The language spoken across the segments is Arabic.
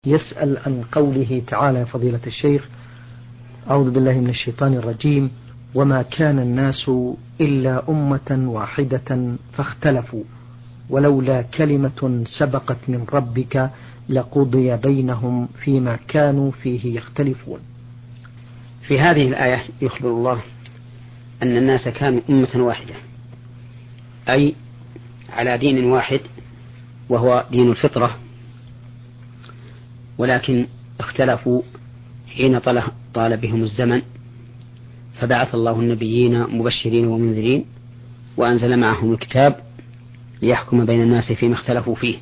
يسأل عن قوله تعالى فضيلة الشيخ: أعوذ بالله من الشيطان الرجيم: وما كان الناس إلا أمة واحدة فاختلفوا ولولا كلمة سبقت من ربك لقضي بينهم فيما كانوا فيه يختلفون. في هذه الآية يخبر الله أن الناس كانوا أمة واحدة، أي على دين واحد وهو دين الفطرة، ولكن اختلفوا حين طال بهم الزمن، فبعث الله النبيين مبشرين ومنذرين وأنزل معهم الكتاب ليحكم بين الناس فيما اختلفوا فيه.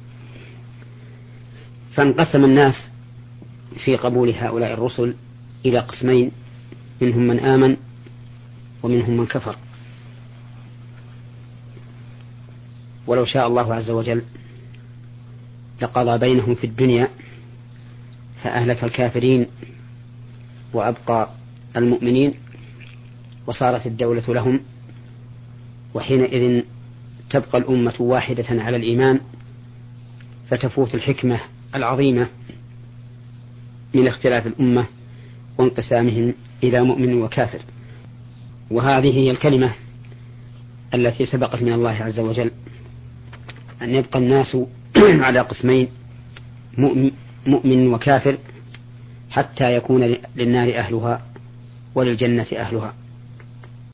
فانقسم الناس في قبول هؤلاء الرسل إلى قسمين: منهم من آمن ومنهم من كفر. ولو شاء الله عز وجل لقضى بينهم في الدنيا فأهلك الكافرين وأبقى المؤمنين وصارت الدولة لهم، وحينئذ تبقى الأمة واحدة على الإيمان، فتفوت الحكمة العظيمة من اختلاف الأمة وانقسامهم إلى مؤمن وكافر. وهذه هي الكلمة التي سبقت من الله عز وجل، أن يبقى الناس على قسمين: مؤمن وكافر، حتى يكون للنار أهلها وللجنة أهلها.